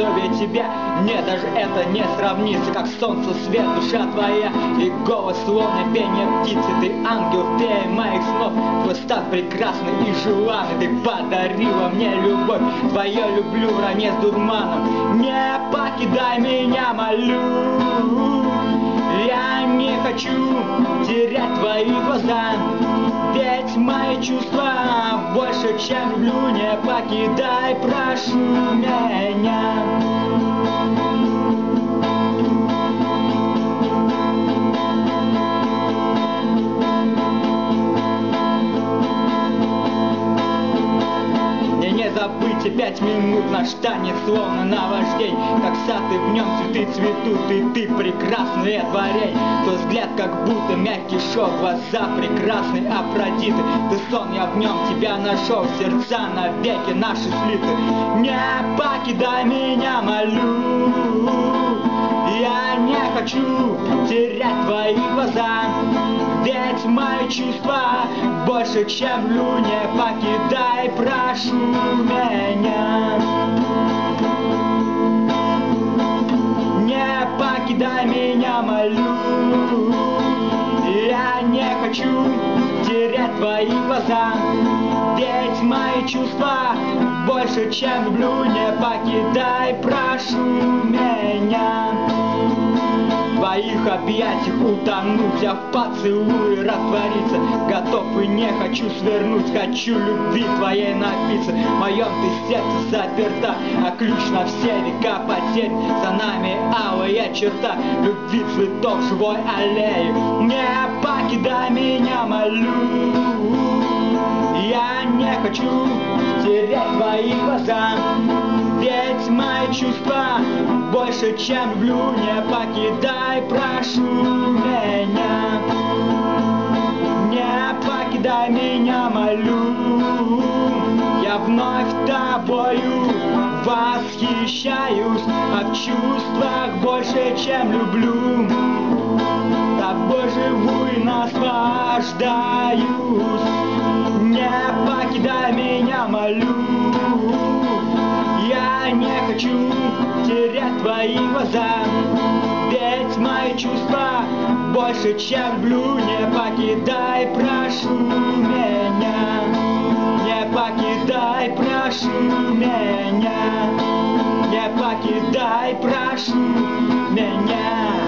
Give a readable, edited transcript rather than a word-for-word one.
подобие тебя. Мне даже это не сравнится, как солнце свет, душа твоя и голос словно пение птицы. Ты ангел фея моих снов, твой стан прекрасный и желанный. Ты подарила мне любовь, твое люблю в ране с дурманом. Не покидай меня, молю, я не хочу терять твои глаза. Ведь мои чувства больше, чем люблю. Не покидай, прошу меня. Забыть 5 минут наш танец, словно наваждень. Как сад, и в нем цветы цветут, и ты прекрасное творение. Твой взгляд, как будто мягкий шелк, глаза прекрасные, Афродиты. Ты сон, я в нем тебя нашел, сердца навеки наши слиты. Не покидай меня, молю, я не хочу терять твои глаза. Ведь мои чувства больше, чем люблю. Не покидай, прошу меня. Не покидай меня, молю, я не хочу терять твои глаза. Ведь мои чувства больше, чем люблю. Не покидай, прошу меня. В твоих объятиях утонуть, я в поцелуе раствориться готов и не хочу свернуть, хочу любви твоей напиться. В моем ты сердце заперта, а ключ на все века потерь. За нами алая черта любви цветов живой аллеи. Не покидай меня, молю, я не хочу терять твои глаза. Ведь мои чувства больше, чем люблю. Не покидай, прошу меня. Не покидай меня, молю, я вновь тобою восхищаюсь, а в чувствах больше, чем люблю. Тобой живу и наслаждаюсь. Не покидай меня, молю, я не хочу терять твои глаза. Ведь мои чувства больше, чем люблю. Не покидай, прошу меня. Не покидай, прошу меня. Не покидай, прошу меня.